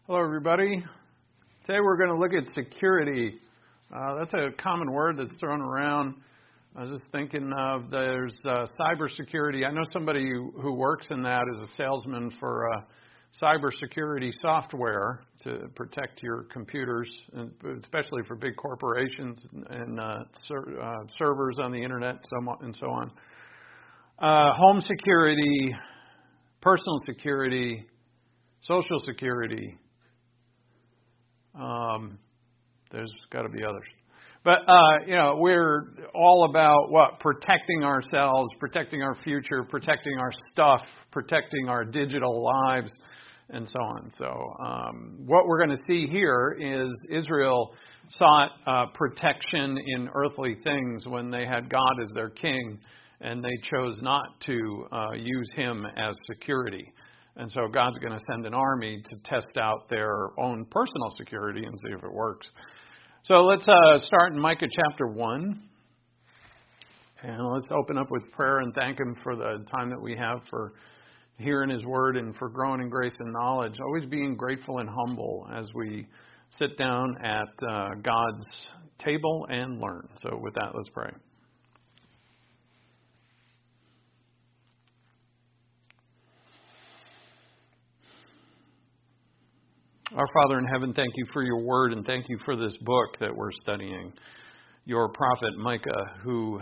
Hello, everybody. Today we're going to look at security. That's a common word that's thrown around. I was just thinking of there's cybersecurity. I know somebody who works in that as a salesman for cybersecurity software to protect your computers, and especially for big corporations and servers on the internet and so on. Home security, personal security, social security. There's got to be others. But, we're all about what? Protecting ourselves, protecting our future, protecting our stuff, protecting our digital lives, and so on. So what we're going to see here is Israel sought protection in earthly things when they had God as their king, and they chose not to use him as security. And so God's going to send an army to test out their own personal security and see if it works. So let's start in Micah chapter 1. And let's open up with prayer and thank him for the time that we have for hearing his word and for growing in grace and knowledge. Always being grateful and humble as we sit down at God's table and learn. So with that, let's pray. Our Father in heaven, thank you for your word and thank you for this book that we're studying. Your prophet Micah, who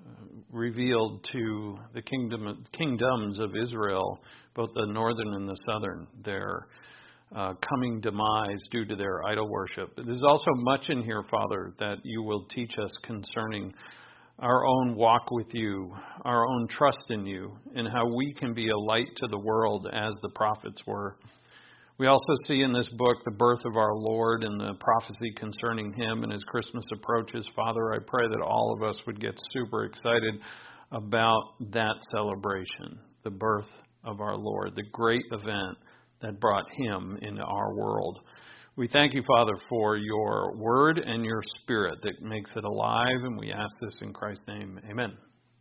revealed to the kingdoms of Israel, both the northern and the southern, their coming demise due to their idol worship. There's also much in here, Father, that you will teach us concerning our own walk with you, our own trust in you, and how we can be a light to the world as the prophets were. We also see in this book the birth of our Lord and the prophecy concerning him, and as Christmas approaches, Father, I pray that all of us would get super excited about that celebration, the birth of our Lord, the great event that brought him into our world. We thank you, Father, for your word and your spirit that makes it alive, and we ask this in Christ's name. Amen.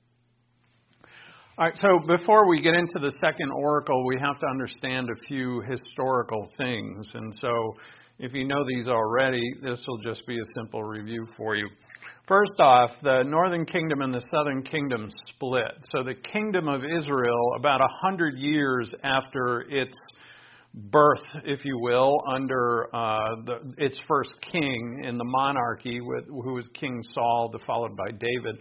All right, so before we get into the second oracle, we have to understand a few historical things. And so if you know these already, this will just be a simple review for you. First off, the northern kingdom and the southern kingdom split. So the kingdom of Israel, about 100 years after its birth, if you will, under its first king in the monarchy, who was King Saul, followed by David.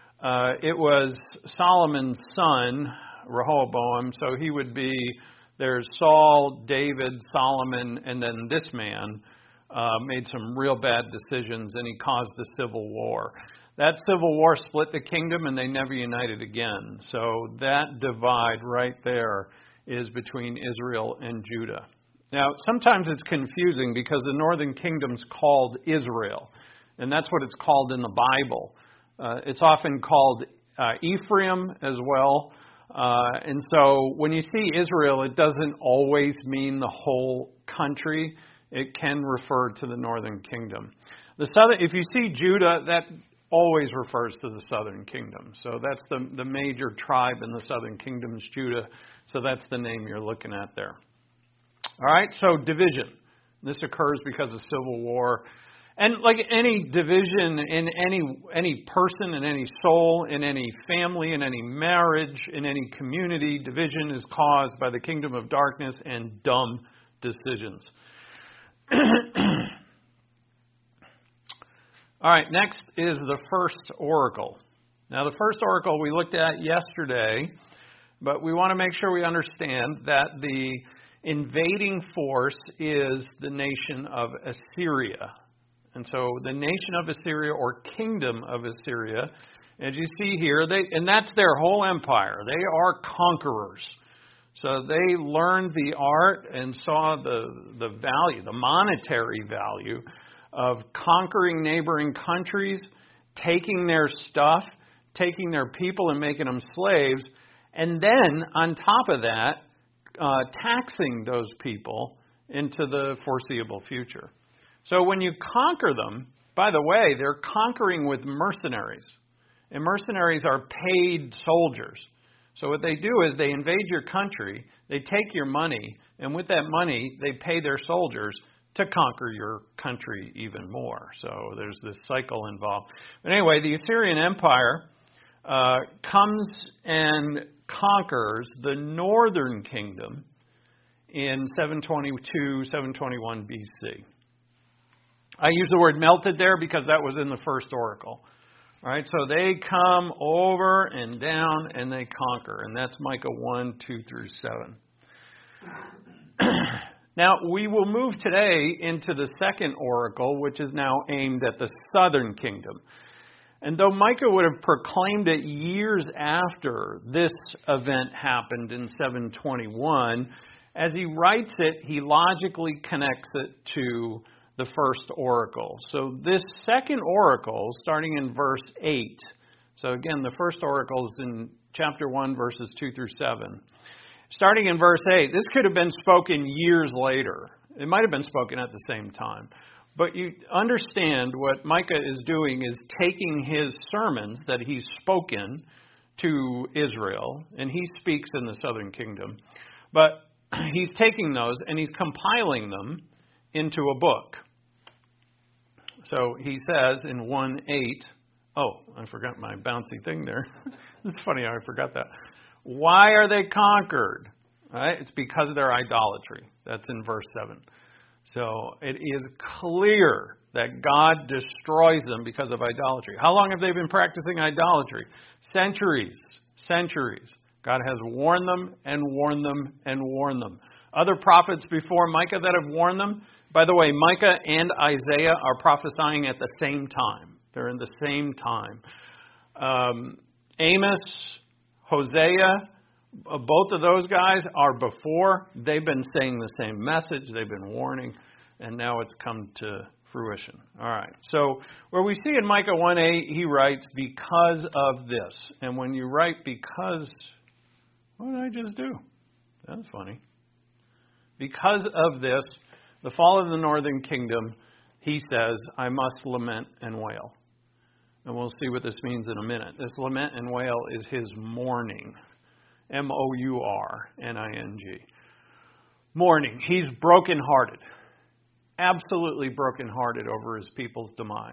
It was Solomon's son, Rehoboam, so he would be, there's Saul, David, Solomon, and then this man made some real bad decisions, and he caused a civil war. That civil war split the kingdom, and they never united again. So that divide right there is between Israel and Judah. Now, sometimes it's confusing because the northern kingdom's called Israel, and that's what it's called in the Bible. It's often called Ephraim as well. And so when you see Israel, it doesn't always mean the whole country. It can refer to the northern kingdom. The southern, if you see Judah, that always refers to the southern kingdom. So that's the major tribe in the southern kingdom is Judah. So that's the name you're looking at there. All right, so division. This occurs because of civil war. And like any division in any person, in any soul, in any family, in any marriage, in any community, division is caused by the kingdom of darkness and dumb decisions. All right, next is the first oracle. Now, the first oracle we looked at yesterday, but we want to make sure we understand that the invading force is the nation of Assyria. And so the nation of Assyria, or kingdom of Assyria, as you see here, and that's their whole empire. They are conquerors. So they learned the art and saw the value, the monetary value of conquering neighboring countries, taking their stuff, taking their people and making them slaves, and then on top of that, taxing those people into the foreseeable future. So when you conquer them, by the way, they're conquering with mercenaries. And mercenaries are paid soldiers. So what they do is they invade your country, they take your money, and with that money, they pay their soldiers to conquer your country even more. So there's this cycle involved. But anyway, the Assyrian Empire comes and conquers the northern kingdom in 722, 721 BC. I use the word melted there because that was in the first oracle. All right, so they come over and down and they conquer. And that's Micah 1, 2 through 7. Now, we will move today into the second oracle, which is now aimed at the southern kingdom. And though Micah would have proclaimed it years after this event happened in 721, as he writes it, he logically connects it to the first oracle. So this second oracle, starting in verse 8. So again, the first oracle is in chapter 1, verses 2 through 7. Starting in verse 8, this could have been spoken years later. It might have been spoken at the same time. But you understand what Micah is doing is taking his sermons that he's spoken to Israel, and he speaks in the southern kingdom. But he's taking those and he's compiling them into a book. So he says in 1:8, oh, I forgot my bouncy thing there. It's funny how I forgot that. Why are they conquered? Right? It's because of their idolatry. That's in verse 7. So it is clear that God destroys them because of idolatry. How long have they been practicing idolatry? Centuries. Centuries. God has warned them and warned them and warned them. Other prophets before Micah that have warned them. By the way, Micah and Isaiah are prophesying at the same time. They're in the same time. Amos, Hosea, both of those guys are before. They've been saying the same message. They've been warning. And now it's come to fruition. All right. So where we see in Micah 1:8, he writes, because of this. And when you write because, what did I just do? That's funny. Because of this, the fall of the northern kingdom, he says, I must lament and wail. And we'll see what this means in a minute. This lament and wail is his mourning. M-O-U-R-N-I-N-G. Mourning. He's brokenhearted. Absolutely brokenhearted over his people's demise.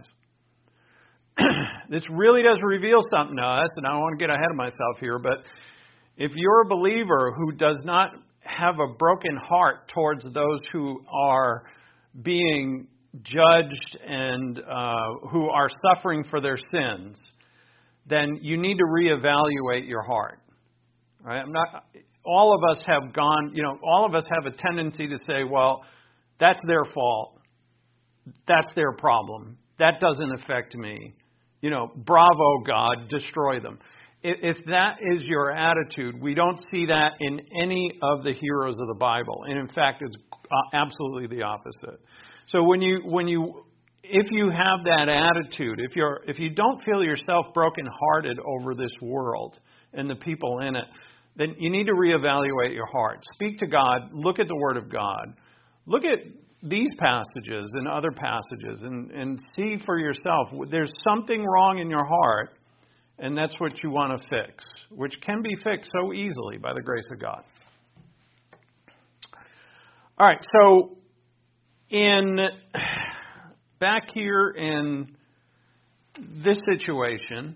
This really does reveal something to us, and I don't want to get ahead of myself here, but if you're a believer who does not have a broken heart towards those who are being judged and who are suffering for their sins, then you need to reevaluate your heart. Right? All of us have all of us have a tendency to say, well, that's their fault. That's their problem. That doesn't affect me. Bravo, God, destroy them. If that is your attitude, we don't see that in any of the heroes of the Bible. And in fact, it's absolutely the opposite. So if you have that attitude, if you don't feel yourself brokenhearted over this world and the people in it, then you need to reevaluate your heart. Speak to God. Look at the Word of God. Look at these passages and other passages and see for yourself. There's something wrong in your heart, and that's what you want to fix, which can be fixed so easily by the grace of God. All right, so back here in this situation,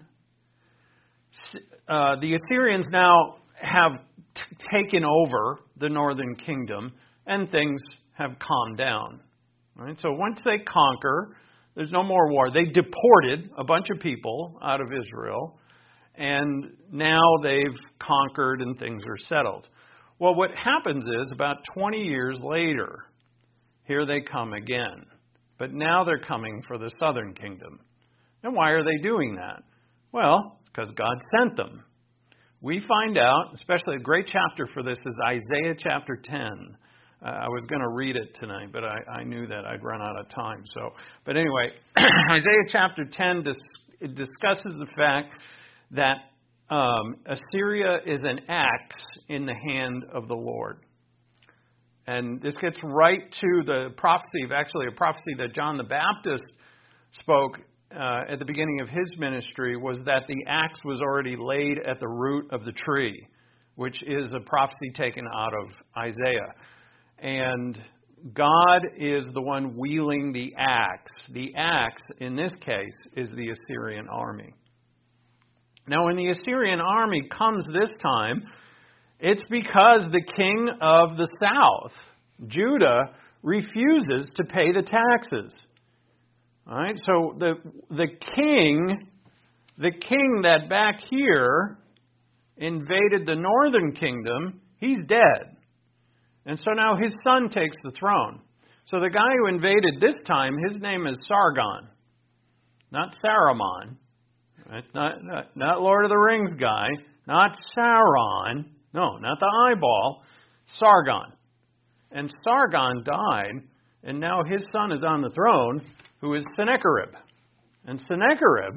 the Assyrians now have taken over the northern kingdom, and things have calmed down. Right? So once they conquer, there's no more war. They deported a bunch of people out of Israel, and now they've conquered and things are settled. Well, what happens is about 20 years later, here they come again. But now they're coming for the southern kingdom. And why are they doing that? Well, because God sent them. We find out, especially a great chapter for this is Isaiah chapter 10. I was going to read it tonight, but I knew that I'd run out of time. But anyway, Isaiah chapter 10 discusses the fact that Assyria is an axe in the hand of the Lord. And this gets right to the prophecy, actually a prophecy that John the Baptist spoke at the beginning of his ministry, was that the axe was already laid at the root of the tree. which is a prophecy taken out of Isaiah. And God is the one wielding the axe. The axe, in this case, is the Assyrian army. Now, when the Assyrian army comes this time, it's because the king of the south, Judah, refuses to pay the taxes. All right, so the king that back here invaded the northern kingdom, he's dead. And so now his son takes the throne. So the guy who invaded this time, his name is Sargon, not Saruman. Right? Not Lord of the Rings guy, not Sauron. No, not the eyeball. Sargon. And Sargon died, and now his son is on the throne, who is Sennacherib. And Sennacherib,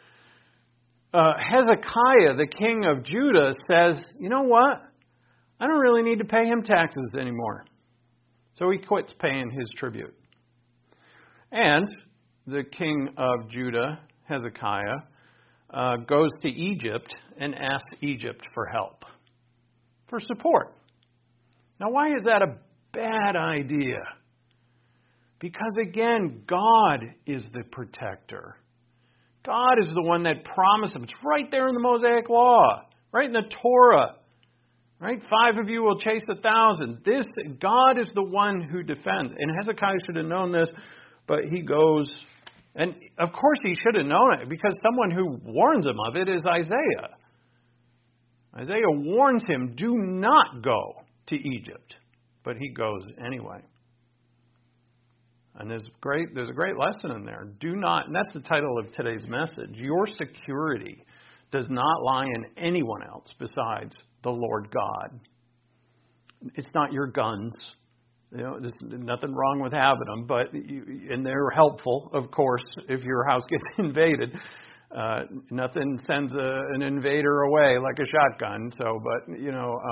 Hezekiah, the king of Judah, says, you know what? I don't really need to pay him taxes anymore. So he quits paying his tribute. And the king of Judah, Hezekiah, goes to Egypt and asks Egypt for help, for support. Now, why is that a bad idea? Because, again, God is the protector. God is the one that promised him. It's right there in the Mosaic Law, right in the Torah. Right? 5 of you will chase 1,000. God is the one who defends. And Hezekiah should have known this, but he goes. And of course he should have known it, because someone who warns him of it is Isaiah. Isaiah warns him, do not go to Egypt. But he goes anyway. And there's a great lesson in there. Do not, and that's the title of today's message. Your security does not lie in anyone else besides the Lord God. It's not your guns. You know, there's nothing wrong with having them, and they're helpful, of course, if your house gets invaded. Nothing sends an invader away like a shotgun. So, but you know,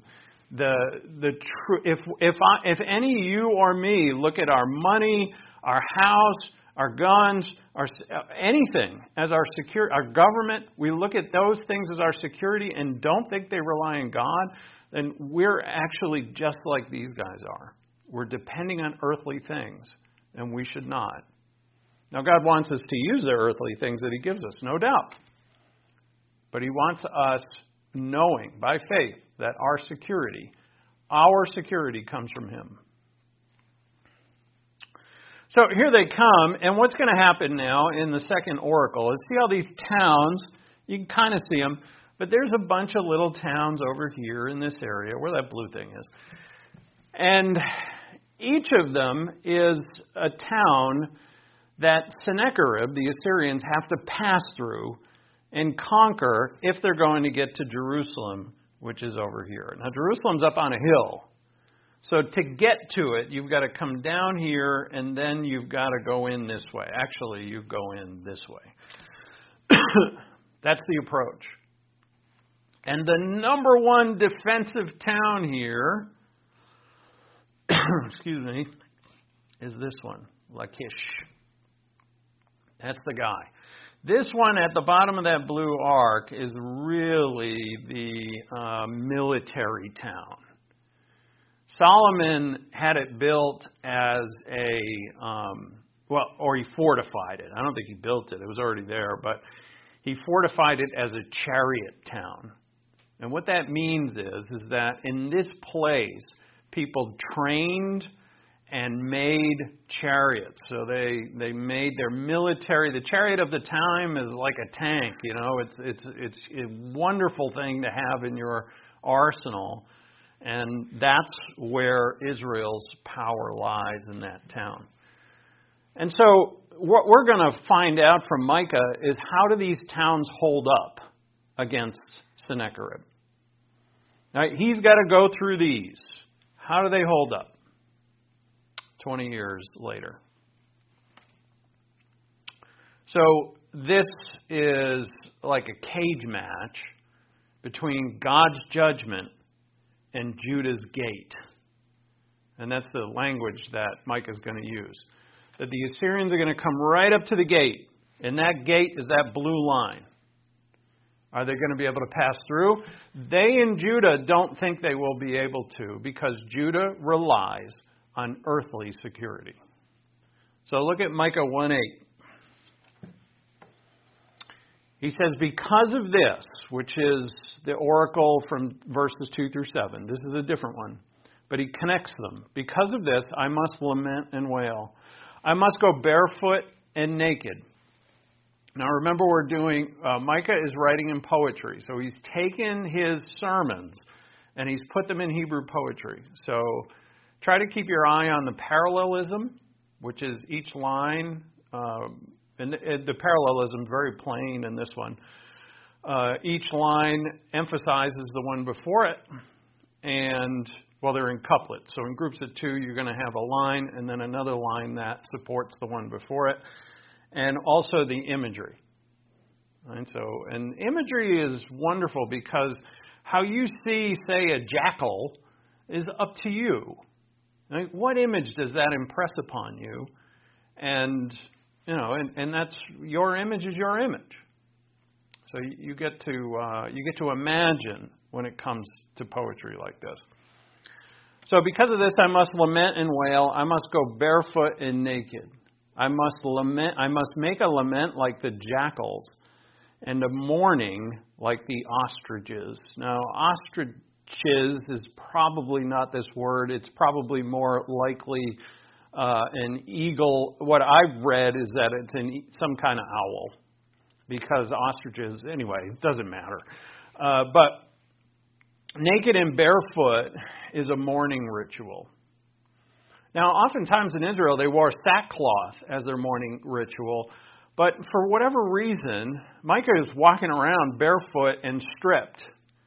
if any of you or me look at our money, our house, our guns, our anything as our security, our government, we look at those things as our security and don't think they rely on God, then we're actually just like these guys are. We're depending on earthly things, and we should not. Now, God wants us to use the earthly things that He gives us, no doubt. But He wants us knowing by faith that our security comes from Him. So here they come, and what's going to happen now in the second oracle is, see how these towns, you can kind of see them, but there's a bunch of little towns over here in this area where that blue thing is. And each of them is a town that Sennacherib, the Assyrians, have to pass through and conquer if they're going to get to Jerusalem, which is over here. Now, Jerusalem's up on a hill. So to get to it, you've got to come down here, and then you've got to go in this way. Actually, you go in this way. That's the approach. And the number one defensive town here, excuse me, is this one, Lachish. That's the guy. This one at the bottom of that blue arc is really the military town. Solomon had it built as or he fortified it. I don't think he built it. It was already there, but he fortified it as a chariot town. And what that means is that in this place, people trained and made chariots. So they made their military. The chariot of the time is like a tank. You know, it's a wonderful thing to have in your arsenal, and that's where Israel's power lies, in that town. And so what we're going to find out from Micah is, how do these towns hold up against Sennacherib? Now, he's got to go through these. How do they hold up 20 years later? So this is like a cage match between God's judgment and Judah's gate. And that's the language that Micah is going to use. That the Assyrians are going to come right up to the gate. And that gate is that blue line. Are they going to be able to pass through? They in Judah don't think they will be able to because Judah relies on earthly security. So look at Micah 1:8. He says, because of this, which is the oracle from verses 2 through 7. This is a different one. But he connects them. Because of this, I must lament and wail. I must go barefoot and naked. Now remember, Micah is writing in poetry. So he's taken his sermons and he's put them in Hebrew poetry. So try to keep your eye on the parallelism, which is each line. And the parallelism is very plain in this one. Each line emphasizes the one before it. And, well, they're in couplets. So in groups of two, you're going to have a line and then another line that supports the one before it. And also the imagery. Right? And imagery is wonderful because how you see, say, a jackal is up to you. Right? What image does that impress upon you? And that's your image is your image. So you get to imagine when it comes to poetry like this. So because of this, I must lament and wail. I must go barefoot and naked. I must lament. I must make a lament like the jackals, and a mourning like the ostriches. Now, ostriches is probably not this word. It's probably more likely an eagle. What I've read is that it's some kind of owl, because ostriches, anyway, it doesn't matter. But naked and barefoot is a mourning ritual. Now, oftentimes in Israel, they wore sackcloth as their mourning ritual, but for whatever reason, Micah is walking around barefoot and stripped.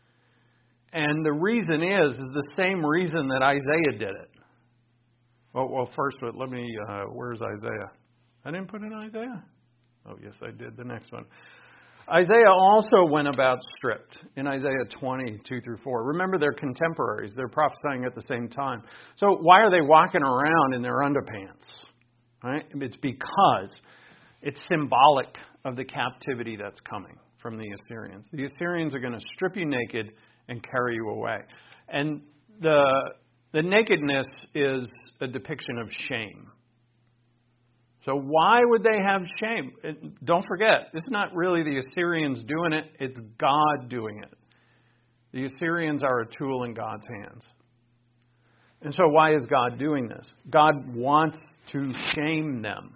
And the reason is the same reason that Isaiah did it. Well, first, let me, where's Isaiah? I didn't put in Isaiah? Oh, yes, I did. The next one. Isaiah also went about stripped in Isaiah 20, 2 through 4. Remember, they're contemporaries. They're prophesying at the same time. So why are they walking around in their underpants? Right? It's because it's symbolic of the captivity that's coming from the Assyrians. The Assyrians are going to strip you naked and carry you away. And the nakedness is a depiction of shame. So why would they have shame? Don't forget, this is not really the Assyrians doing it. It's God doing it. The Assyrians are a tool in God's hands. And so why is God doing this? God wants to shame them.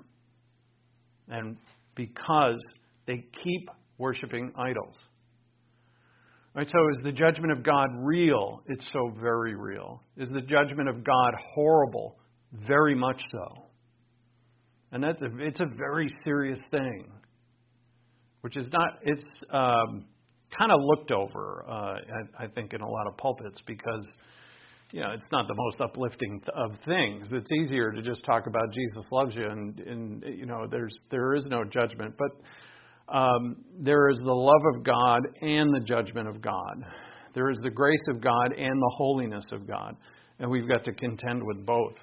And because they keep worshiping idols. Right, so is the judgment of God real? It's so very real. Is the judgment of God horrible? Very much so. And it's a very serious thing. Which is not, it's kind of looked over, I think, in a lot of pulpits because, it's not the most uplifting of things. It's easier to just talk about Jesus loves you and there is no judgment. But there is the love of God and the judgment of God. There is the grace of God and the holiness of God. And we've got to contend with both.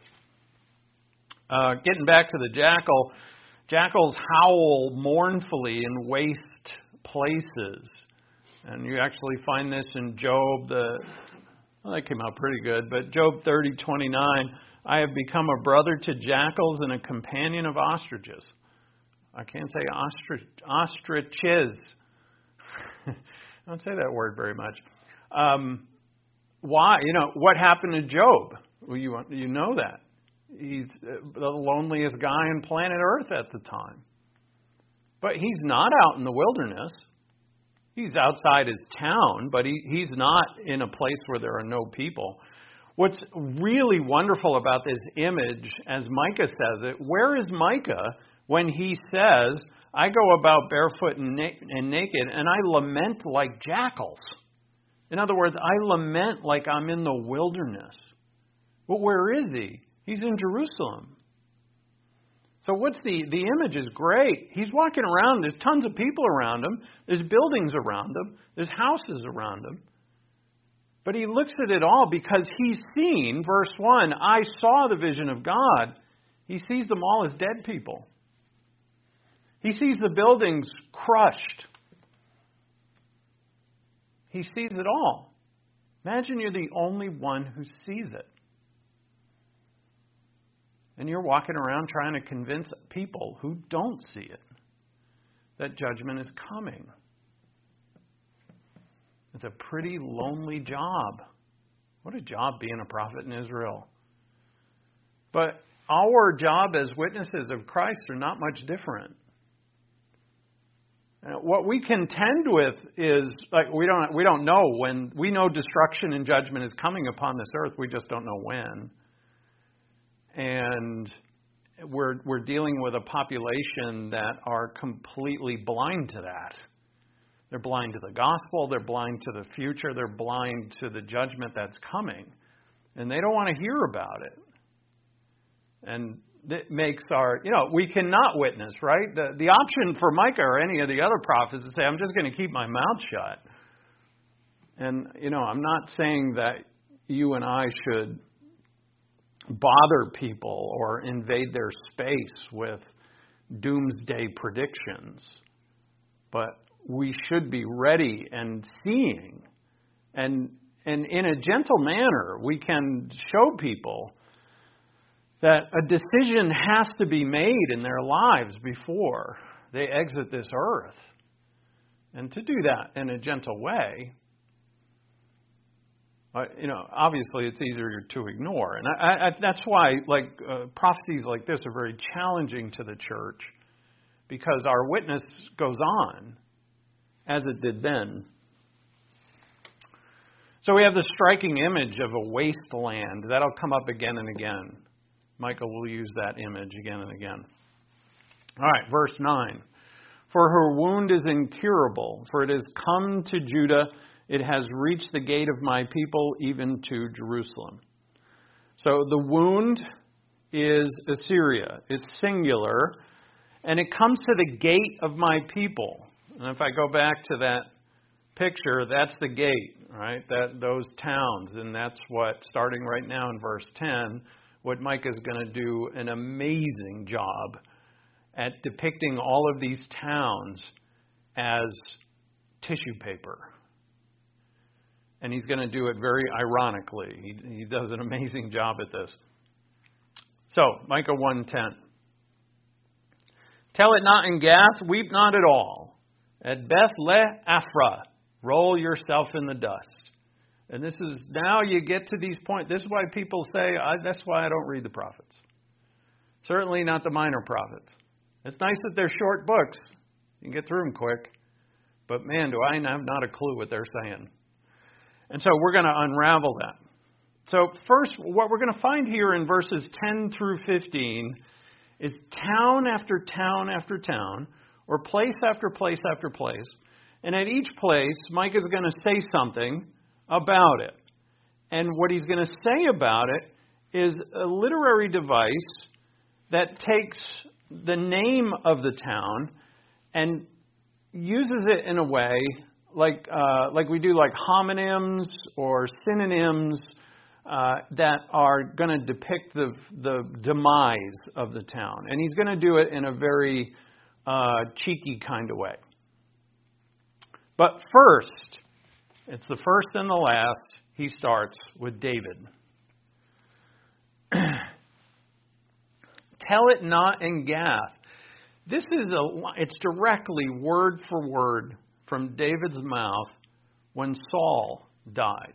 Getting back to the jackal, jackals howl mournfully in waste places. And you actually find this in Job. That came out pretty good. But Job 30:29, I have become a brother to jackals and a companion of ostriches. I can't say ostriches. I don't say that word very much. Why? What happened to Job? Well, you know that. He's the loneliest guy on planet Earth at the time. But he's not out in the wilderness. He's outside his town, but he's not in a place where there are no people. What's really wonderful about this image, as Micah says it, where is Micah when he says, I go about barefoot and naked, and I lament like jackals? In other words, I lament like I'm in the wilderness. But where is he? He's in Jerusalem. So the image is great. He's walking around. There's tons of people around him. There's buildings around him. There's houses around him. But he looks at it all because he's seen, verse 1, I saw the vision of God. He sees them all as dead people. He sees the buildings crushed. He sees it all. Imagine you're the only one who sees it. And you're walking around trying to convince people who don't see it that judgment is coming. It's a pretty lonely job. What a job being a prophet in Israel. But our job as witnesses of Christ are not much different. What we contend with is, like, we don't know when. We know destruction and judgment is coming upon this earth. We just don't know when. And we're dealing with a population that are completely blind to that. They're blind to the gospel. They're blind to the future. They're blind to the judgment that's coming. And they don't want to hear about it. And it makes we cannot witness, right? The option for Micah or any of the other prophets is to say, I'm just going to keep my mouth shut. And, I'm not saying that you and I should bother people or invade their space with doomsday predictions. But we should be ready and seeing. And in a gentle manner, we can show people that a decision has to be made in their lives before they exit this earth. And to do that in a gentle way, obviously it's easier to ignore. And that's why, prophecies like this are very challenging to the church, because our witness goes on as it did then. So we have the striking image of a wasteland. That'll come up again and again. Michael will use that image again and again. All right, verse 9. For her wound is incurable, for it has come to Judah. It has reached the gate of my people, even to Jerusalem. So the wound is Assyria. It's singular. And it comes to the gate of my people. And if I go back to that picture, that's the gate, right? Those towns. And that's what, starting right now in verse 10, what Micah is going to do an amazing job at depicting all of these towns as tissue paper. And he's going to do it very ironically. He does an amazing job at this. So, Micah 1:10. Tell it not in Gath, weep not at all. At Beth Le'Afra, roll yourself in the dust. And this is, now you get to these points. This is why people say, that's why I don't read the prophets. Certainly not the minor prophets. It's nice that they're short books. You can get through them quick. But man, do I have not a clue what they're saying. And so we're going to unravel that. So first, what we're going to find here in verses 10 through 15 is town after town after town, or place after place after place. And at each place, Micah is going to say something about it. And what he's going to say about it is a literary device that takes the name of the town and uses it in a way like we do, like homonyms or synonyms that are going to depict the demise of the town. And he's going to do it in a very cheeky kind of way. But first, it's the first and the last, he starts with David. Tell it not in Gath. It's directly word for word from David's mouth when Saul died.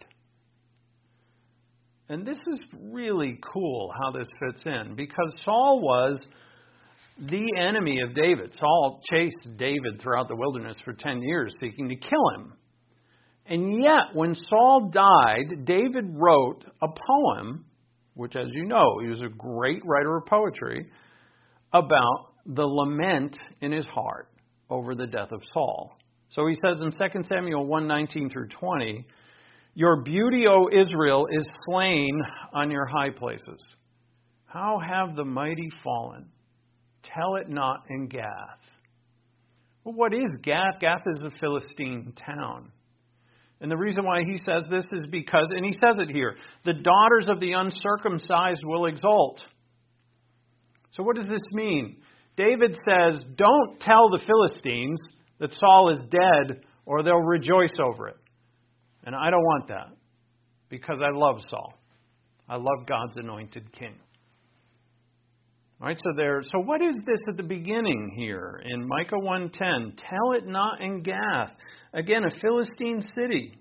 And this is really cool how this fits in, because Saul was the enemy of David. Saul chased David throughout the wilderness for 10 years, seeking to kill him. And yet, when Saul died, David wrote a poem, which, as you know, he was a great writer of poetry, about the lament in his heart over the death of Saul. So he says in 2 Samuel 1:19 through 20, your beauty, O Israel, is slain on your high places. How have the mighty fallen? Tell it not in Gath. Well, what is Gath? Gath is a Philistine town. And the reason why he says this is because, and he says it here, the daughters of the uncircumcised will exult. So what does this mean? David says, don't tell the Philistines that Saul is dead, or they'll rejoice over it. And I don't want that because I love Saul. I love God's anointed king. All right, so what is this at the beginning here in Micah 1:10? Tell it not in Gath. Again, a Philistine city.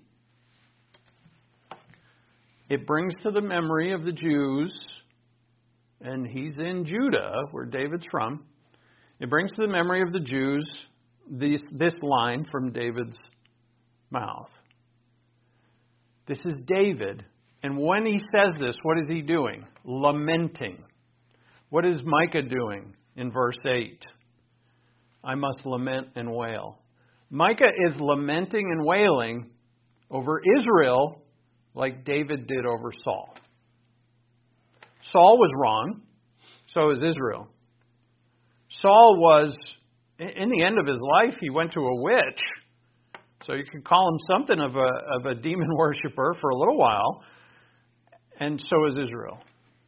It brings to the memory of the Jews, and he's in Judah, where David's from. It brings to the memory of the Jews this line from David's mouth. This is David, and when he says this, what is he doing? Lamenting. What is Micah doing in verse 8? I must lament and wail. Micah is lamenting and wailing over Israel like David did over Saul. Saul was wrong, so is Israel. Saul was, in the end of his life, he went to a witch. So you could call him something of a demon worshiper for a little while. And so is Israel.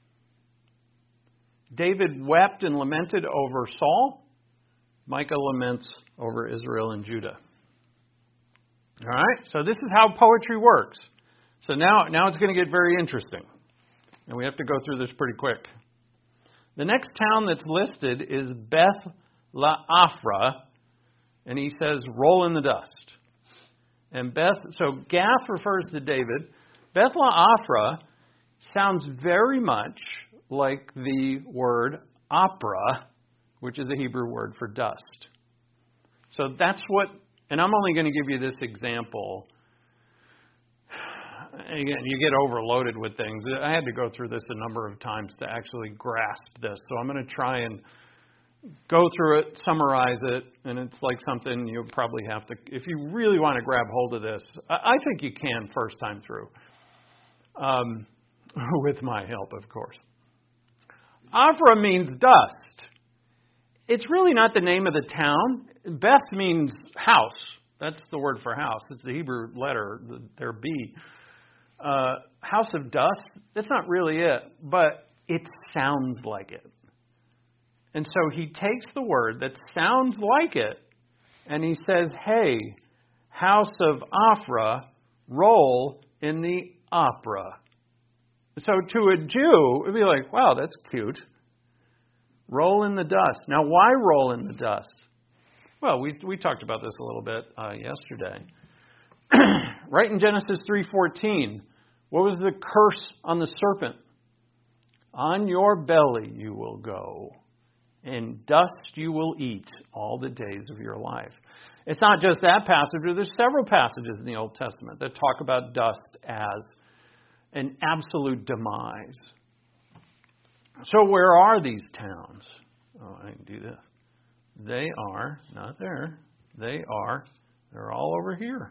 David wept and lamented over Saul. Micah laments over Israel and Judah. All right? So this is how poetry works. So now it's going to get very interesting. And we have to go through this pretty quick. The next town that's listed is Beth La'afra. And he says, roll in the dust. And so Gath refers to David. Beth La'afra sounds very much like the word opera, which is a Hebrew word for dust. So that's what, and I'm only going to give you this example. Again, you get overloaded with things. I had to go through this a number of times to actually grasp this. So I'm going to try and go through it, summarize it, and it's like something you'll probably have to, if you really want to grab hold of this, I think you can first time through, with my help, of course. Afra means dust. It's really not the name of the town. Beth means house. That's the word for house. It's the Hebrew letter, their B. House of dust, that's not really it, but it sounds like it. And so he takes the word that sounds like it, and he says, hey, house of Afra, roll in the opera. So to a Jew, it would be like, wow, that's cute. Roll in the dust. Now, why roll in the dust? Well, we talked about this a little bit yesterday. Right in Genesis 3:14, what was the curse on the serpent? On your belly you will go, and dust you will eat all the days of your life. It's not just that passage, but there's several passages in the Old Testament that talk about dust as an absolute demise. So where are these towns? Oh, I can do this. They are not there. They're all over here.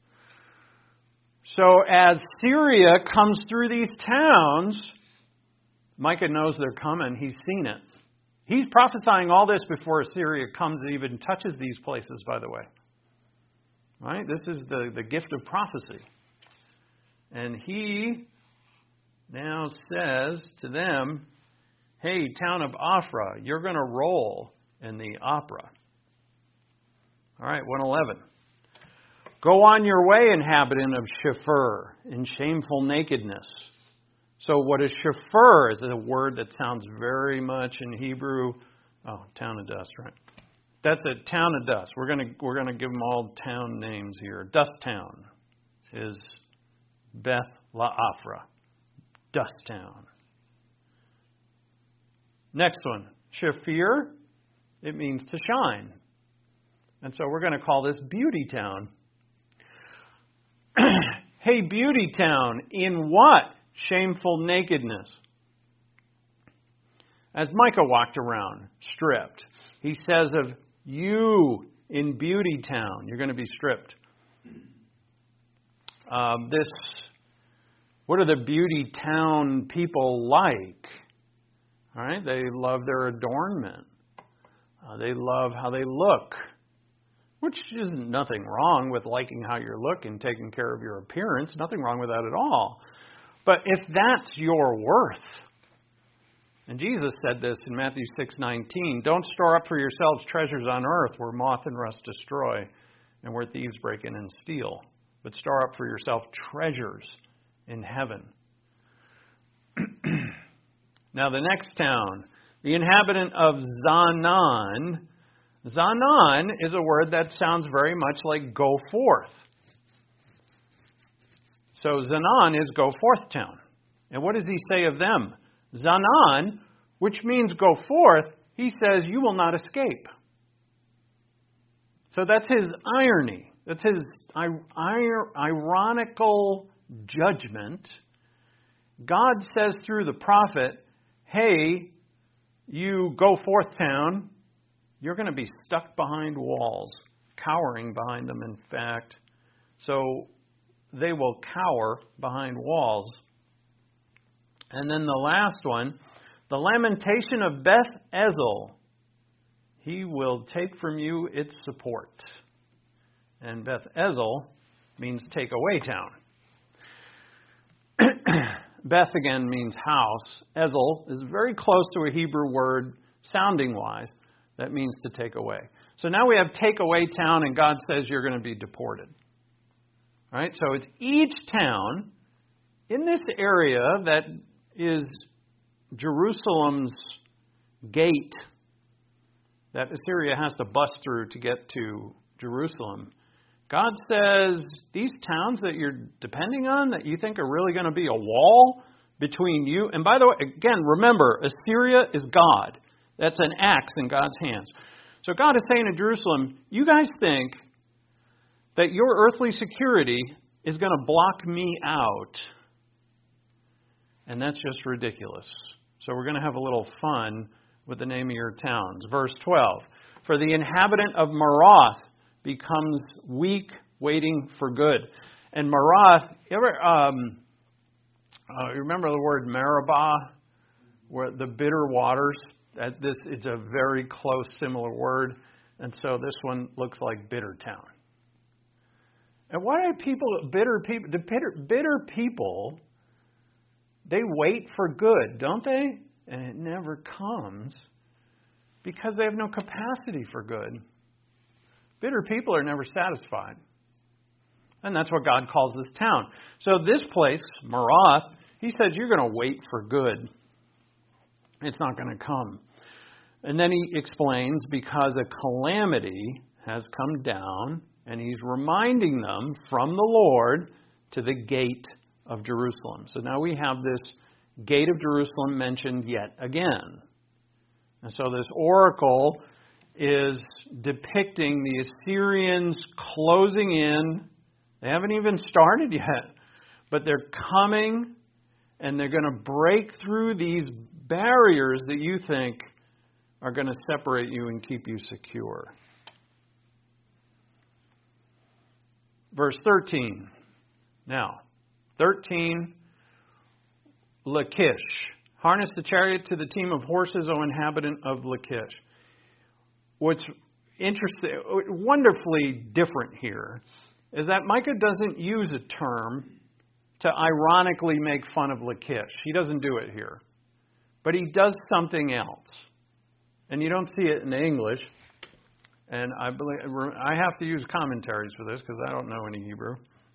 So as Syria comes through these towns, Micah knows they're coming. He's seen it. He's prophesying all this before Assyria comes and even touches these places, by the way. Right? This is the gift of prophecy. And he now says to them, hey, town of Afra, you're going to roll in the opera. All right, 111. Go on your way, inhabitant of Shepher, in shameful nakedness. So what is Shepher? Is a word that sounds very much in Hebrew. Oh, town of dust, right? That's a town of dust. We're gonna give them all town names here. Dust town is Beth La'afra, dust town. Next one, Shafir. It means to shine, and so we're going to call this Beauty Town. Hey, Beauty Town, in what? Shameful nakedness. As Micah walked around, stripped, he says of you in Beauty Town, you're going to be stripped. What are the Beauty Town people like? All right, they love their adornment. They love how they look, which isn't nothing wrong with liking how you look and taking care of your appearance. Nothing wrong with that at all. But if that's your worth, and Jesus said this in Matthew 6:19, don't store up for yourselves treasures on earth where moth and rust destroy and where thieves break in and steal. but store up for yourself treasures in heaven. Now the next town, the inhabitant of Zanan. Zanan is a word that sounds very much like go forth. So Zanan is go forth town. And what does he say of them? Zanan, which means go forth, he says you will not escape. So that's his irony. That's his ironical judgment. God says through the prophet, hey, you go forth town, you're going to be stuck behind walls, cowering behind them, in fact. So they will cower behind walls. And then the last one, the lamentation of Beth Ezel. He will take from you its support. And Beth Ezel means take away town. Beth again means house. Ezel is very close to a Hebrew word, sounding wise, that means to take away. So now we have take away town, and God says you're going to be deported. All right? So it's each town in this area that is Jerusalem's gate that Assyria has to bust through to get to Jerusalem. God says these towns that you're depending on, that you think are really going to be a wall between you. And by the way, again, remember, Assyria is God. That's an axe in God's hands. So God is saying to Jerusalem, you guys think that your earthly security is going to block me out. And that's just ridiculous. So we're going to have a little fun with the name of your towns. Verse 12. For the inhabitant of Marath becomes weak, waiting for good. And Marath, you remember the word Meribah, where the bitter waters? This is a very close, similar word. And so this one looks like bitter town. And why do bitter people, they wait for good, don't they? And it never comes because they have no capacity for good. Bitter people are never satisfied. And that's what God calls this town. So this place, Marath, he said, you're going to wait for good. It's not going to come. And then he explains, because a calamity has come down, and he's reminding them from the Lord to the gate of Jerusalem. So now we have this gate of Jerusalem mentioned yet again. And so this oracle is depicting the Assyrians closing in. They haven't even started yet, but they're coming, and they're going to break through these barriers that you think are going to separate you and keep you secure. Verse 13. Now, 13, Lachish. Harness the chariot to the team of horses, O inhabitant of Lachish. What's interesting, wonderfully different here, is that Micah doesn't use a term to ironically make fun of Lachish. He doesn't do it here. But he does something else. And you don't see it in English. And I have to use commentaries for this because I don't know any Hebrew.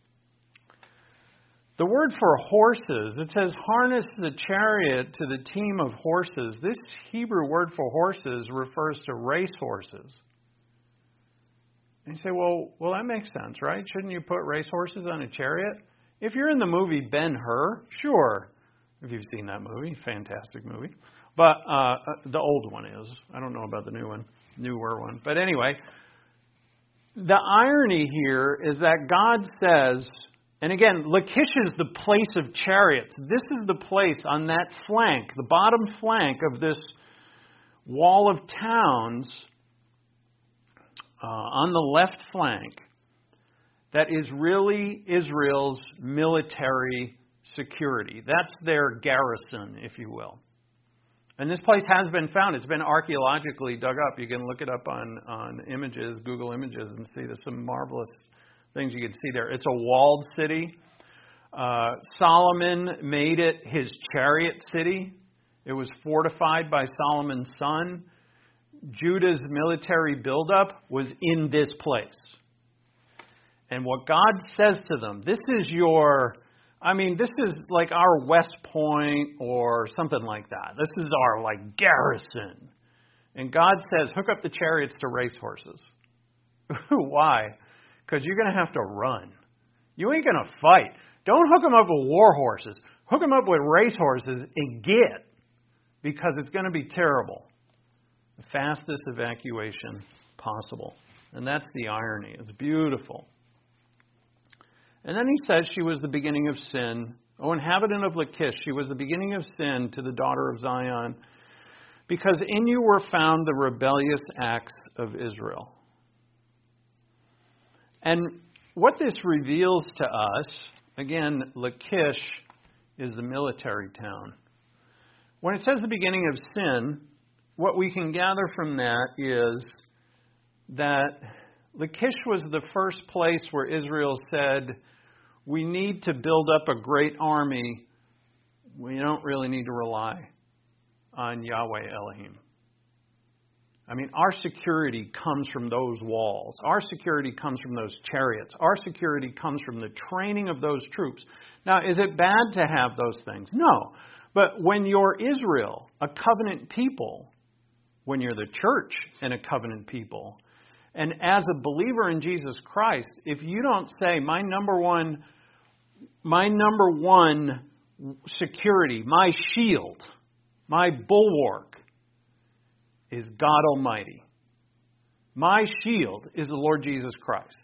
The word for horses, it says harness the chariot to the team of horses. This Hebrew word for horses refers to race horses. And you say, well, that makes sense, right? Shouldn't you put race horses on a chariot? If you're in the movie Ben-Hur, sure. If you've seen that movie, fantastic movie. But the old one is. I don't know about the newer one. But anyway, the irony here is that God says, and again, Lachish is the place of chariots. This is the place on that flank, the bottom flank of this wall of towns, on the left flank, that is really Israel's military security. That's their garrison, if you will. And this place has been found. It's been archaeologically dug up. You can look it up on images, Google Images, and see there's some marvelous things you can see there. It's a walled city. Solomon made it his chariot city. It was fortified by Solomon's son. Judah's military buildup was in this place. And what God says to them, this is like our West Point or something like that. This is our like garrison. And God says, hook up the chariots to racehorses. Why? Because you're going to have to run. You ain't going to fight. Don't hook them up with war horses. Hook them up with racehorses and get. Because it's going to be terrible. The fastest evacuation possible. And that's the irony. It's beautiful. And then he says she was the beginning of sin. O inhabitant of Lachish, she was the beginning of sin to the daughter of Zion, because in you were found the rebellious acts of Israel. And what this reveals to us, again, Lachish is the military town. When it says the beginning of sin, what we can gather from that is that Lachish was the first place where Israel said, we need to build up a great army. We don't really need to rely on Yahweh Elohim. I mean, our security comes from those walls. Our security comes from those chariots. Our security comes from the training of those troops. Now, is it bad to have those things? No. But when you're Israel, a covenant people, when you're the church and a covenant people, and as a believer in Jesus Christ, if you don't say, my number one security, my shield, my bulwark is God Almighty. My shield is the Lord Jesus Christ.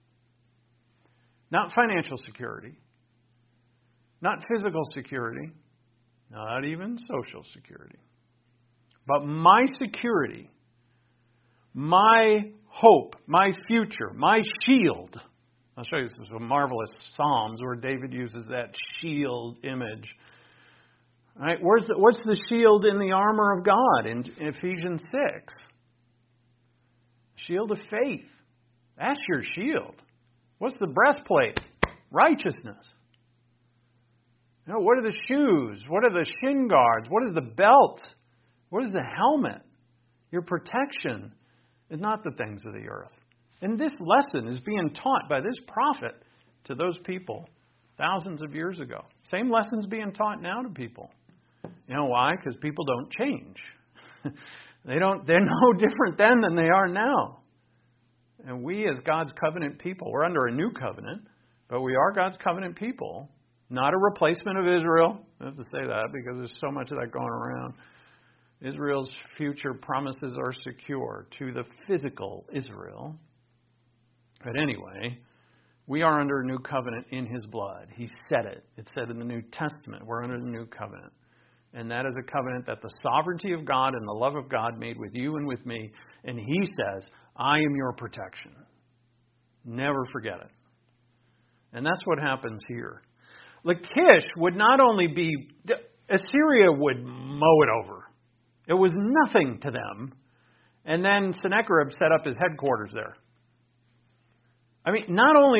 Not financial security, not physical security, not even social security. But my security, my hope, my future, my shield. I'll show you some marvelous Psalms where David uses that shield image. All right, what's the shield in the armor of God in Ephesians 6? Shield of faith. That's your shield. What's the breastplate? Righteousness. You know, what are the shoes? What are the shin guards? What is the belt? What is the helmet? Your protection is not the things of the earth. And this lesson is being taught by this prophet to those people thousands of years ago. Same lessons being taught now to people. You know why? Because people don't change. They're no different then than they are now. And we as God's covenant people, we're under a new covenant, but we are God's covenant people. Not a replacement of Israel. I have to say that because there's so much of that going around. Israel's future promises are secure to the physical Israel. But anyway, we are under a new covenant in His blood. He said it. It's said in the New Testament. We're under the new covenant. And that is a covenant that the sovereignty of God and the love of God made with you and with me. And He says, I am your protection. Never forget it. And that's what happens here. Lachish would not only be, Assyria would mow it over. It was nothing to them. And then Sennacherib set up his headquarters there. I mean, not only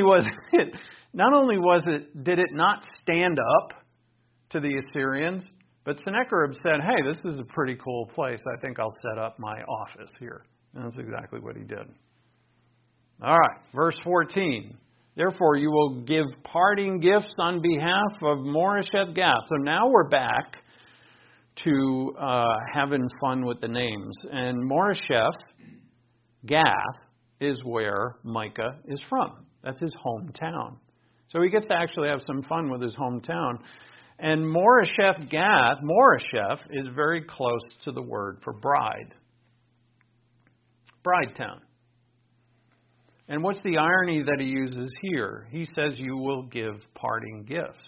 did it not stand up to the Assyrians, but Sennacherib said, hey, this is a pretty cool place. I think I'll set up my office here. And that's exactly what he did. All right, verse 14. Therefore, you will give parting gifts on behalf of Moresheth Gath. So now we're back to having fun with the names. And Moresheth Gath is where Micah is from. That's his hometown. So he gets to actually have some fun with his hometown. And Moresheth Gath, Moresheth is very close to the word for bride. Bride town. And what's the irony that he uses here? He says you will give parting gifts.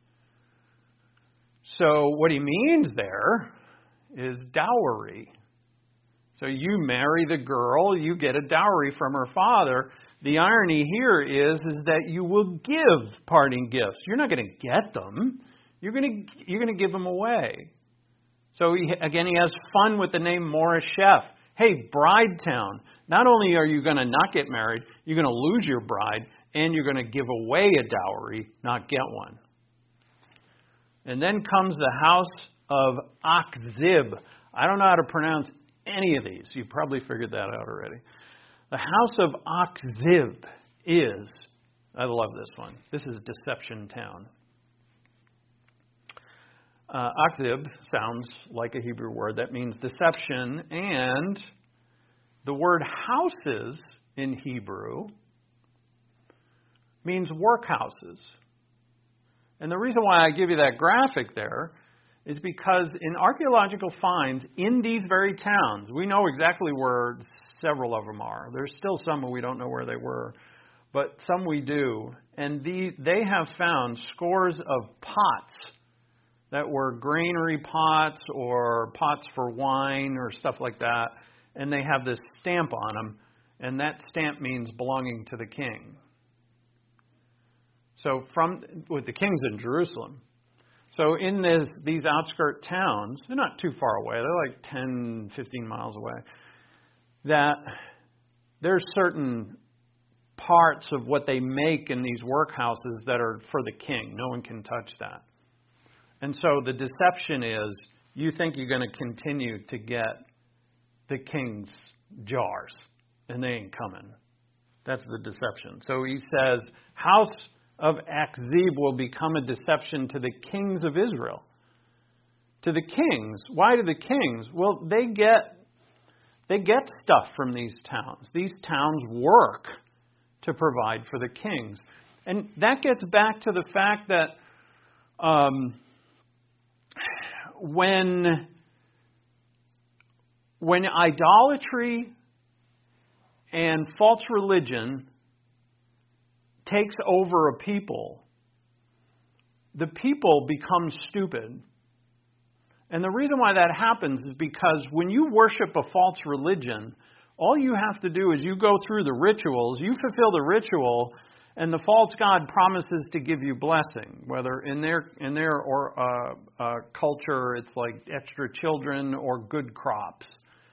So what he means there is dowry. So you marry the girl, you get a dowry from her father. The irony here is that you will give parting gifts. You're not going to get them. You're going to give them away. So he has fun with the name Moresheth. Hey, bride town. Not only are you going to not get married, you're going to lose your bride, and you're going to give away a dowry, not get one. And then comes the house of Achzib. I don't know how to pronounce any of these. You probably figured that out already. The house of Achzib is I love this one. This is Deception Town. Akzib sounds like a Hebrew word that means deception, and the word houses in Hebrew means workhouses. And the reason why I give you that graphic there is because in archaeological finds in these very towns, we know exactly where several of them are. There's still some we don't know where they were, but some we do. And they have found scores of pots that were granary pots or pots for wine or stuff like that. And they have this stamp on them, and that stamp means belonging to the king. So with the king's in Jerusalem. So in these outskirt towns, they're not too far away. They're like 10, 15 miles away. That there's certain parts of what they make in these workhouses that are for the king. No one can touch that. And so the deception is you think you're going to continue to get the king's jars, and they ain't coming. That's the deception. So he says, house of Akzib will become a deception to the kings of Israel. To the kings. Why to the kings? Well, they get stuff from these towns. These towns work to provide for the kings. And that gets back to the fact that when idolatry and false religion takes over a people, the people become stupid. And the reason why that happens is because when you worship a false religion, all you have to do is you go through the rituals, you fulfill the ritual, and the false god promises to give you blessing. Whether in their culture it's like extra children or good crops.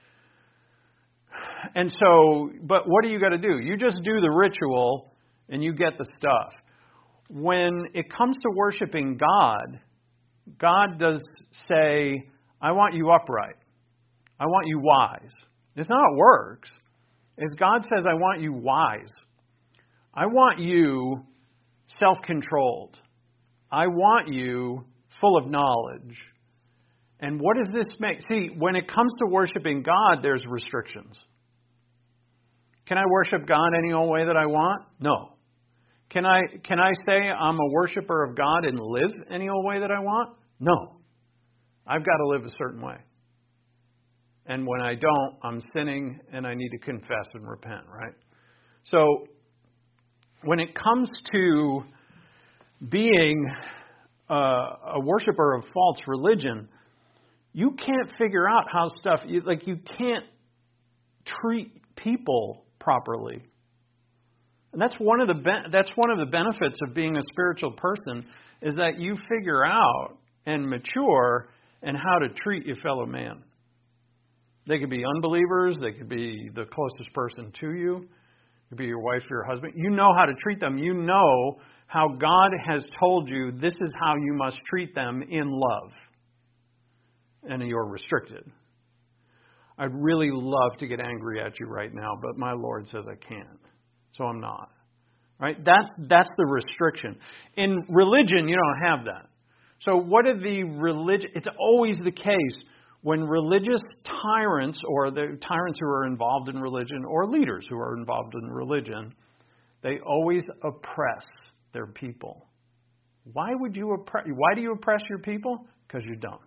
And so, but what do you got to do? You just do the ritual and you get the stuff. When it comes to worshiping God, God does say, I want you upright. I want you wise. It's not how it works. It's God says, I want you wise. I want you self-controlled. I want you full of knowledge. And what does this make? See, when it comes to worshiping God, there's restrictions. Can I worship God any old way that I want? No. Can I say I'm a worshiper of God and live any old way that I want? No. I've got to live a certain way. And when I don't, I'm sinning and I need to confess and repent, right? So when it comes to being a worshiper of false religion, you can't figure out how stuff, you can't treat people properly. And that's one of the benefits of being a spiritual person, is that you figure out and mature in how to treat your fellow man. They could be unbelievers. They could be the closest person to you. It could be your wife or your husband. You know how to treat them. You know how God has told you this is how you must treat them in love. And you're restricted. I'd really love to get angry at you right now, but my Lord says I can't. So I'm not. Right? That's the restriction. In religion, you don't have that. So what are the religion? It's always the case when religious tyrants, or the tyrants who are involved in religion, or leaders who are involved in religion, they always oppress their people. Why do you oppress your people? Because you don't.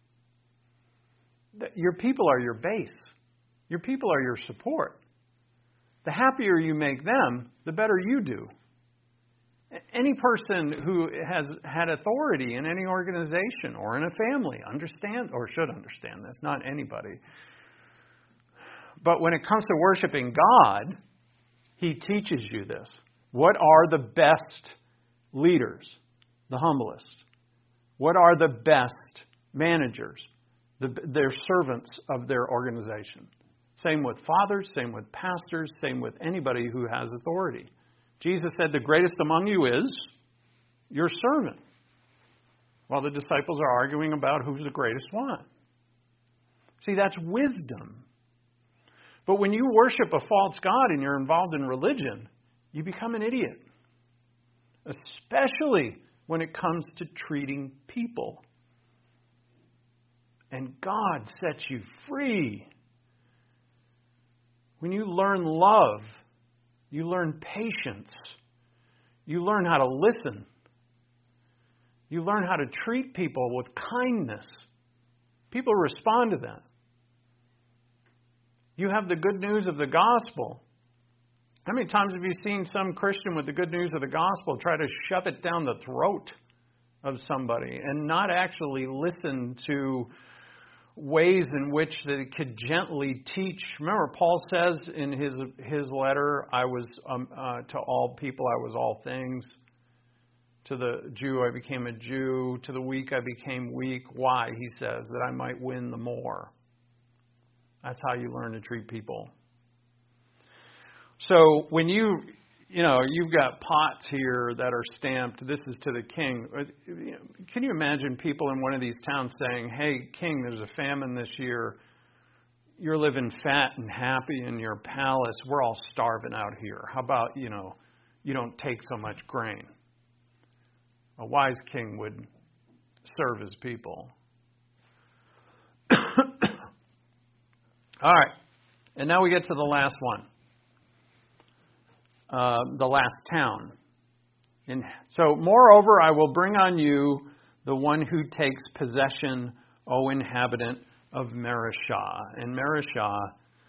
Your people are your base. Your people are your support. The happier you make them, the better you do. Any person who has had authority in any organization or in a family understand, or should understand this, not anybody. But when it comes to worshiping God, He teaches you this. What are the best leaders? The humblest. What are the best managers? They're servants of their organization. Same with fathers, same with pastors, same with anybody who has authority. Jesus said, the greatest among you is your servant. While the disciples are arguing about who's the greatest one. See, that's wisdom. But when you worship a false god and you're involved in religion, you become an idiot. especially when it comes to treating people. And God sets you free. When you learn love, you learn patience. You learn how to listen. You learn how to treat people with kindness. People respond to that. You have the good news of the gospel. How many times have you seen some Christian with the good news of the gospel try to shove it down the throat of somebody and not actually listen to ways in which they could gently teach? Remember, Paul says in his letter, I was to all people, I was all things. To the Jew, I became a Jew. To the weak, I became weak. Why? He says, that I might win the more. That's how you learn to treat people. So when you've got pots here that are stamped, this is to the king. Can you imagine people in one of these towns saying, hey, king, there's a famine this year. You're living fat and happy in your palace. We're all starving out here. How about, you don't take so much grain? A wise king would serve his people. All right. And now we get to the last one. The last town. And so, moreover, I will bring on you the one who takes possession, O inhabitant of Mareshah. And Mareshah,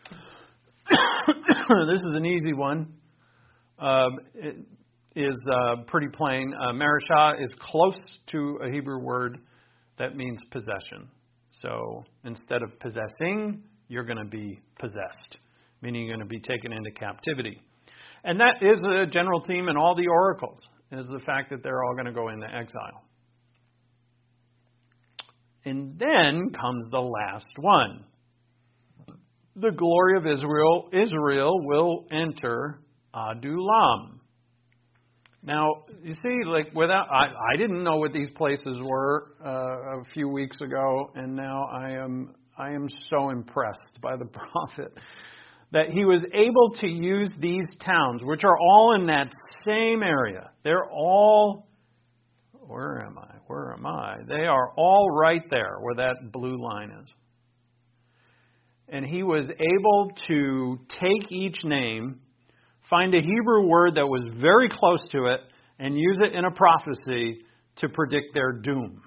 this is an easy one. It is pretty plain. Mareshah is close to a Hebrew word that means possession. So, instead of possessing, you're going to be possessed, meaning you're going to be taken into captivity. And that is a general theme in all the oracles, is the fact that they're all going to go into exile. And then comes the last one. The glory of Israel will enter Adullam. Now, you see, I didn't know what these places were a few weeks ago, and now I am so impressed by the prophet that he was able to use these towns, which are all in that same area. They're all, where am I? They are all right there where that blue line is. And he was able to take each name, find a Hebrew word that was very close to it, and use it in a prophecy to predict their doom.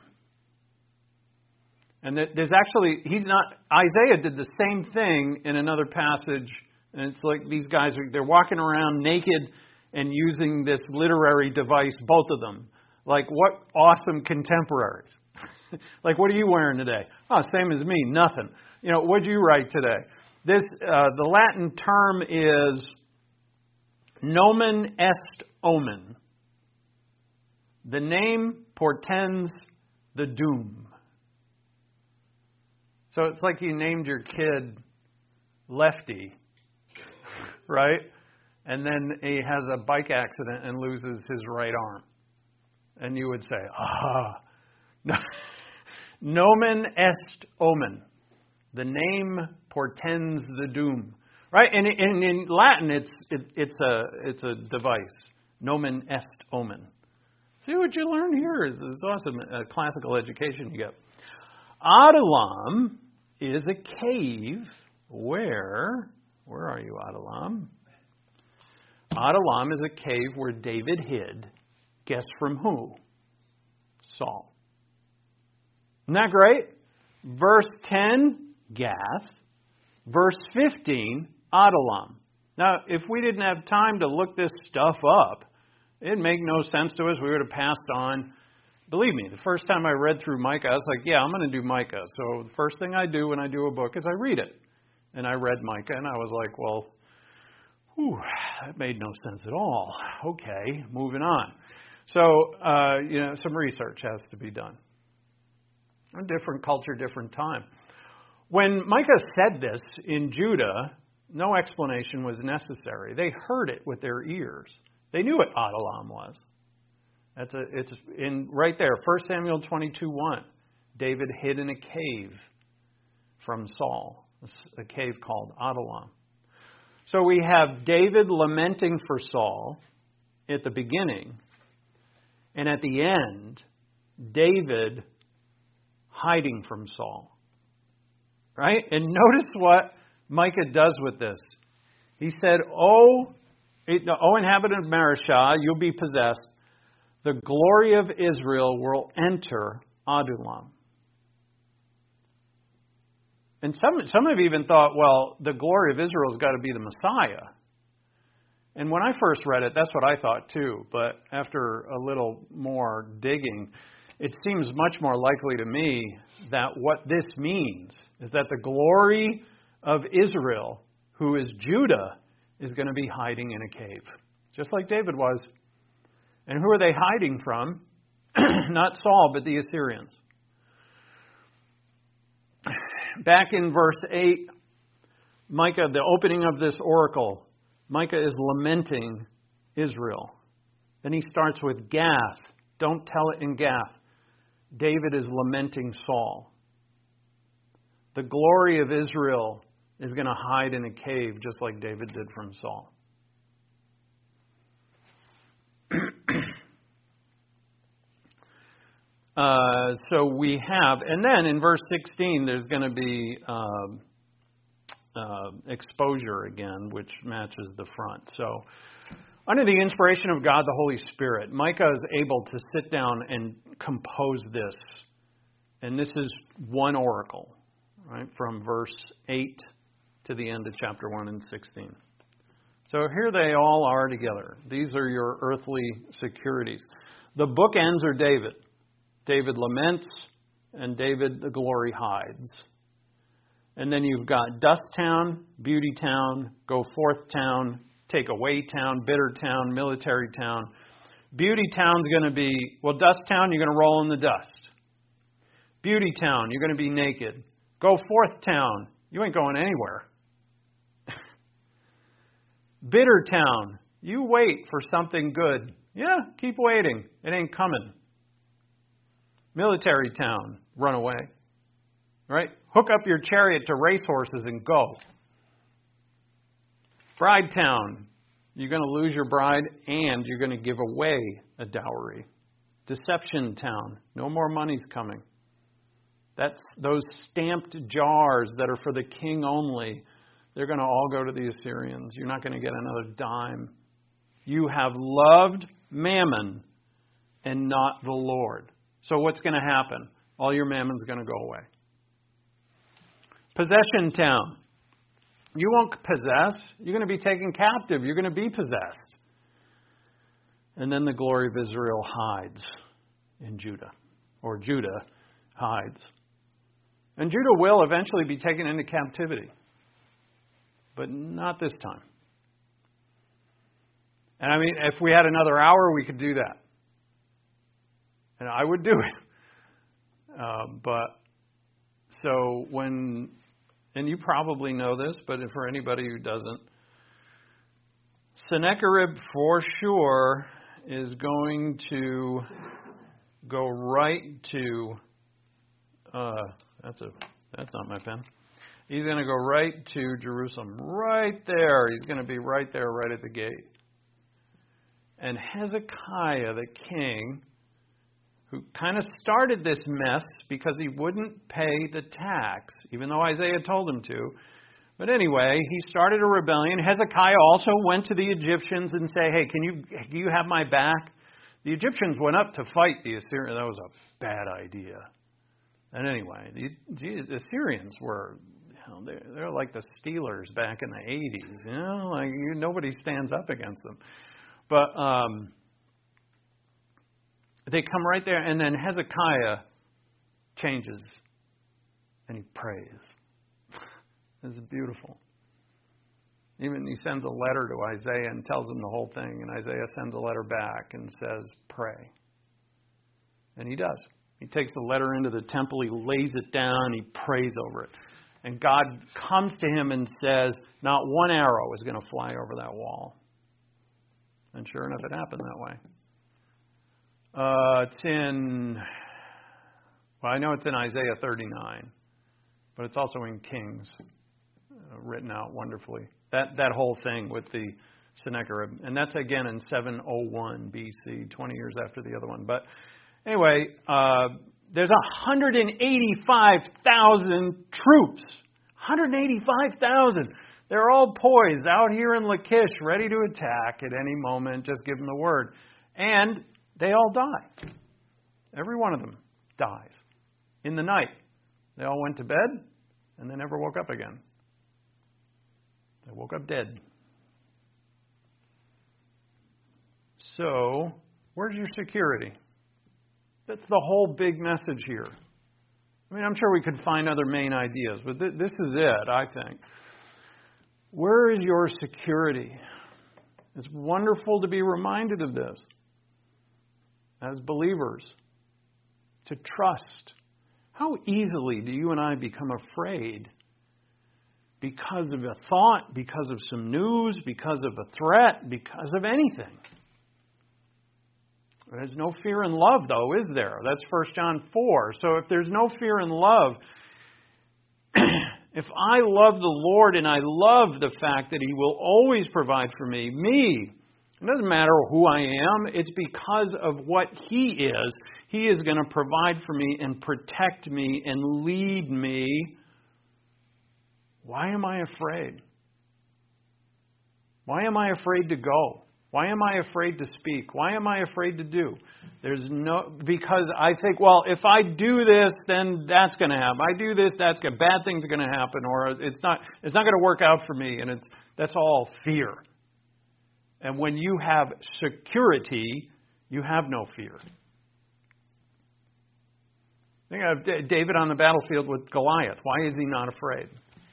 And there's actually, Isaiah did the same thing in another passage. And it's like these guys, they're walking around naked and using this literary device, both of them. Like, what awesome contemporaries. Like, what are you wearing today? Oh, same as me, nothing. What'd you write today? The Latin term is nomen est omen. The name portends the doom. So it's like you named your kid Lefty, right? And then he has a bike accident and loses his right arm. And you would say, nomen est omen. The name portends the doom. Right? And in Latin, it's a device. Nomen est omen. See what you learn here? It's awesome. Classical education you get. Adullam is a cave where are you, Adullam? Adullam is a cave where David hid. Guess from who? Saul. Isn't that great? Verse 10, Gath. Verse 15, Adullam. Now, if we didn't have time to look this stuff up, it'd make no sense to us. We would have passed on. Believe me, the first time I read through Micah, I was like, yeah, I'm going to do Micah. So the first thing I do when I do a book is I read it. And I read Micah, and I was like, well, that made no sense at all. Okay, moving on. So, some research has to be done. A different culture, different time. When Micah said this in Judah, no explanation was necessary. They heard it with their ears. They knew what Adullam was. It's in right there, 1 Samuel 22:1. David hid in a cave from Saul, a cave called Adullam. So we have David lamenting for Saul at the beginning, And at the end, David hiding from Saul. Right? And notice what Micah does with this. He said, O inhabitant of Mareshah, you'll be possessed. The glory of Israel will enter Adullam. And some have even thought, well, the glory of Israel has got to be the Messiah. And when I first read it, that's what I thought too. But after a little more digging, it seems much more likely to me that what this means is that the glory of Israel, who is Judah, is going to be hiding in a cave. Just like David was. And who are they hiding from? Not Saul, but the Assyrians. Back in verse 8, Micah, the opening of this oracle, Micah is lamenting Israel. Then he starts with Gath. Don't tell it in Gath. David is lamenting Saul. The glory of Israel is going to hide in a cave just like David did from Saul. So we have, and then in verse 16, there's going to be exposure again, which matches the front. So, under the inspiration of God, the Holy Spirit, Micah is able to sit down and compose this. And this is one oracle, right, from verse 8 to the end of chapter 1 and 16. So here they all are together. These are your earthly securities. The bookends are David. David laments, and David, the glory hides. And then you've got Dust Town, Beauty Town, Go Forth Town, Take Away Town, Bitter Town, Military Town. Beauty Town's going to be, well, Dust Town, you're going to roll in the dust. Beauty Town, you're going to be naked. Go Forth Town, you ain't going anywhere. Bitter Town, you wait for something good. Yeah, keep waiting. It ain't coming. Military Town, run away. Right? Hook up your chariot to racehorses and go. Bride Town, you're going to lose your bride and you're going to give away a dowry. Deception Town, no more money's coming. That's those stamped jars that are for the king only. They're going to all go to the Assyrians. You're not going to get another dime. You have loved mammon and not the Lord. So what's going to happen? All your mammon's going to go away. Possession Town. You won't possess. You're going to be taken captive. You're going to be possessed. And then the glory of Israel hides in Judah. Or Judah hides. And Judah will eventually be taken into captivity. But not this time. And I mean, if we had another hour, we could do that. And I would do it. So when, and you probably know this, but for anybody who doesn't, Sennacherib for sure is going to go right to, that's not my pen. He's going to go right to Jerusalem, right there. He's going to be right there, right at the gate. And Hezekiah, the king, who kind of started this mess because he wouldn't pay the tax, even though Isaiah told him to. But anyway, he started a rebellion. Hezekiah also went to the Egyptians and said, hey, can you have my back? The Egyptians went up to fight the Assyrians. That was a bad idea. And anyway, the Assyrians were, they're like the Steelers back in the 80s. Nobody stands up against them. But they come right there, and then Hezekiah changes, and he prays. It's beautiful. Even he sends a letter to Isaiah and tells him the whole thing, and Isaiah sends a letter back and says, pray. And he does. He takes the letter into the temple, he lays it down, he prays over it. And God comes to him and says, not one arrow is going to fly over that wall. And sure enough, it happened that way. I know it's in Isaiah 39, but it's also in Kings, written out wonderfully. That whole thing with the Sennacherib. And that's again in 701 BC, 20 years after the other one. But anyway, there's 185,000 troops. 185,000. They're all poised out here in Lachish, ready to attack at any moment. Just give them the word. And they all die. Every one of them dies in the night. They all went to bed and they never woke up again. They woke up dead. So, where's your security? That's the whole big message here. I mean, I'm sure we could find other main ideas, but this is it, I think. Where is your security? It's wonderful to be reminded of this as believers, to trust. How easily do you and I become afraid because of a thought, because of some news, because of a threat, because of anything? There's no fear in love, though, is there? That's 1 John 4. So if there's no fear in love, if I love the Lord and I love the fact that He will always provide for me, it doesn't matter who I am, it's because of what He is. He is going to provide for me and protect me and lead me. Why am I afraid? Why am I afraid to go? Why am I afraid to speak? Why am I afraid to do? Because I think, well, if I do this, then that's going to happen. I do this, bad things are going to happen, or it's not going to work out for me, and that's all fear. And when you have security, you have no fear. Think of David on the battlefield with Goliath. Why is he not afraid?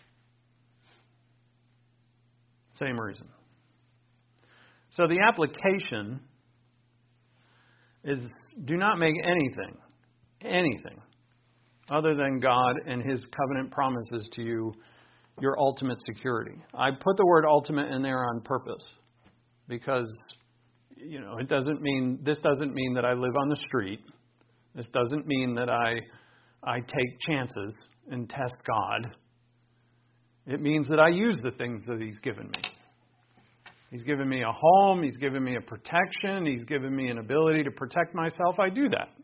Same reason. So the application is, do not make anything other than God and His covenant promises to you your ultimate security. I put the word ultimate in there on purpose because, this doesn't mean that I live on the street. This doesn't mean that I take chances and test God. It means that I use the things that He's given me. He's given me a home. He's given me a protection. He's given me an ability to protect myself. I do that.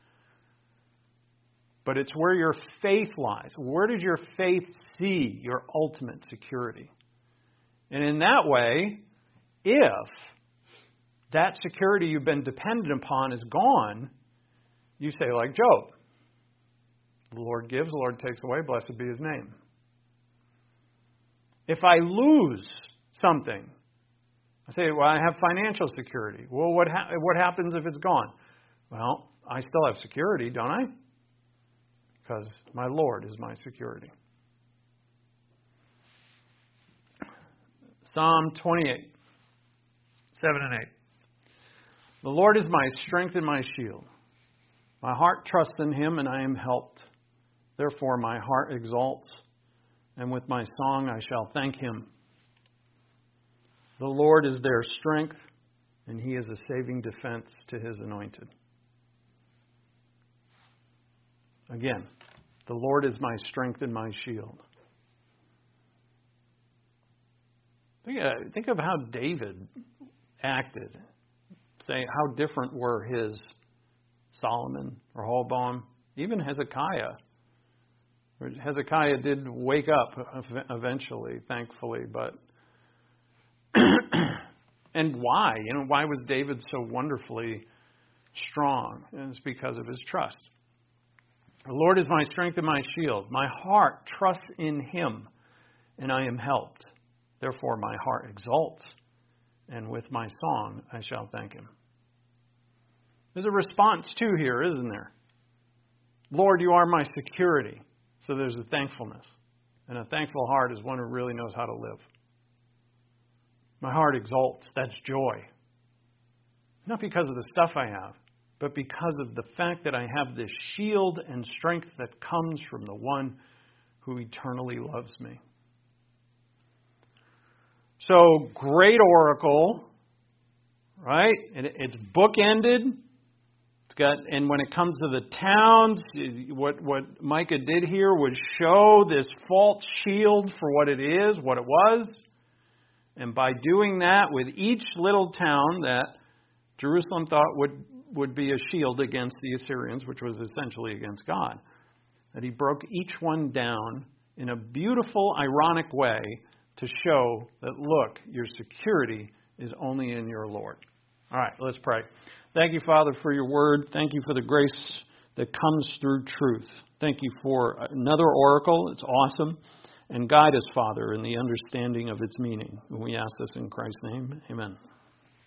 But it's where your faith lies. Where does your faith see your ultimate security? And in that way, if that security you've been dependent upon is gone, you say like Job, the Lord gives, the Lord takes away, blessed be His name. If I lose something, I say, well, I have financial security. Well, what happens if it's gone? Well, I still have security, don't I? Because my Lord is my security. Psalm 28, 7 and 8. The Lord is my strength and my shield. My heart trusts in Him, and I am helped. Therefore my heart exalts, and with my song I shall thank Him. The Lord is their strength, and He is a saving defense to His anointed. Again, the Lord is my strength and my shield. Think of how David acted. Say, how different were his Solomon, Rehoboam, even Hezekiah. Hezekiah did wake up eventually, thankfully, but and why? Why was David so wonderfully strong? And it's because of his trust. The Lord is my strength and my shield. My heart trusts in Him, and I am helped. Therefore my heart exalts, and with my song I shall thank Him. There's a response too here, isn't there? Lord, You are my security. So there's a thankfulness. And a thankful heart is one who really knows how to live. My heart exalts. That's joy. Not because of the stuff I have, but because of the fact that I have this shield and strength that comes from the one who eternally loves me. So, great oracle, right? It's bookended. And when it comes to the towns, what Micah did here was show this false shield for what it is, what it was. And by doing that with each little town that Jerusalem thought would be a shield against the Assyrians, which was essentially against God, that he broke each one down in a beautiful, ironic way to show that, look, your security is only in your Lord. All right, let's pray. Thank you, Father, for your word. Thank you for the grace that comes through truth. Thank you for another oracle. It's awesome. And guide us, Father, in the understanding of its meaning. And we ask this in Christ's name. Amen.